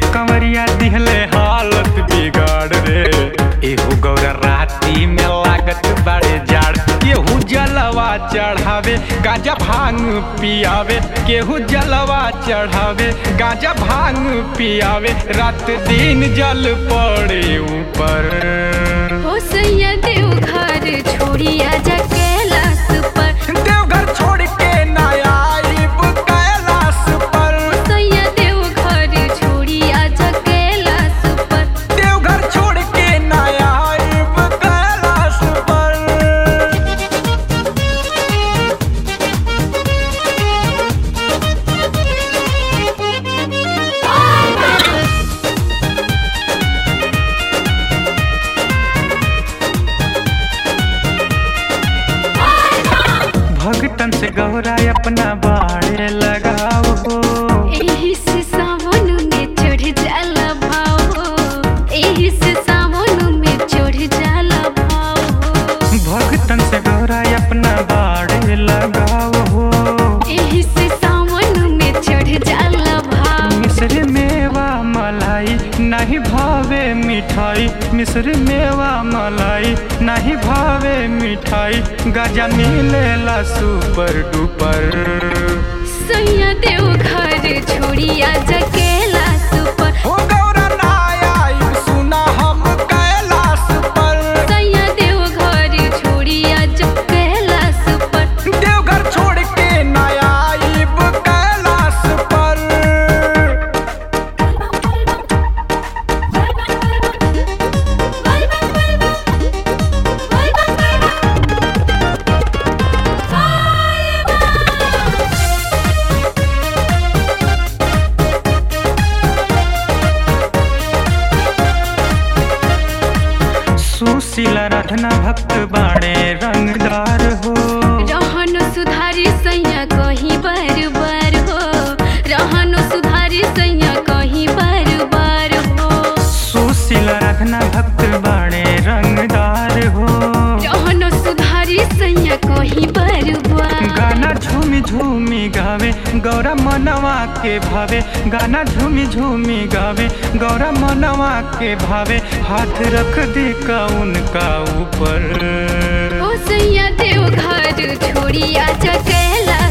कंवरिया दिहले हालत बिगाड़ रे। एहू गौरा राती में लागत बड़े जाड़। केहू जलवा चढ़ावे गांजा भांग पियावे, केहू जलवा चढ़ावे गांजा भांग पियावे। रात दिन जल पड़े ऊपर। हो सैया देवघर छोड़ी आजा कैलाश पर। देवघर छोड़ के ना आइब कैलाश पर। सैया देवघर छोड़ी आजा कैलाश पर। देवघर छोड़ के ना आइब कैलाश पर। भगतन से गौरा अपना बाड़े लगाओ हो। एही से सावन में चढ़ जाला भाव हो। एही से सावन में चढ़ जाला भाव हो। भगतन से गौरा अपना बाड़े लगाओ हो। एही से सावन में चढ़ जाला भाव। मिश्र मेवा मलाई नहीं भावे मिठाई। मिश्र मेवा मलाई नहीं भावे मिठाई। गाजा मिलेला सुपर डुपर। सैया देवघर छोड़ी आजा कैलाश पर। हो गौरा ना आइब सुना हम कैलाश पर। सैया देवघर छोड़ी आजा कैलाश पर। देवघर छोड़ के ना आइब कैलाश पर। सुशीला राधना भक्त बाड़े रंगदार हो। रहन सुधारी सैया कहीं बार बार हो। रहन सुधारी सैया कहीं बार बार हो। सुशीला राधना भक्त बाड़े रंगदार हो। रहन सुधारी सैया कहीं बार बार। गाना झूमी झूमी गावे गौरा मनवा के भावे। गाना झूमी झूमी गावे गौरा मनवा के भावे। हाथ रख दे का उनका ऊपर। ओ सैया देवघर छोड़ी आजा कैलाश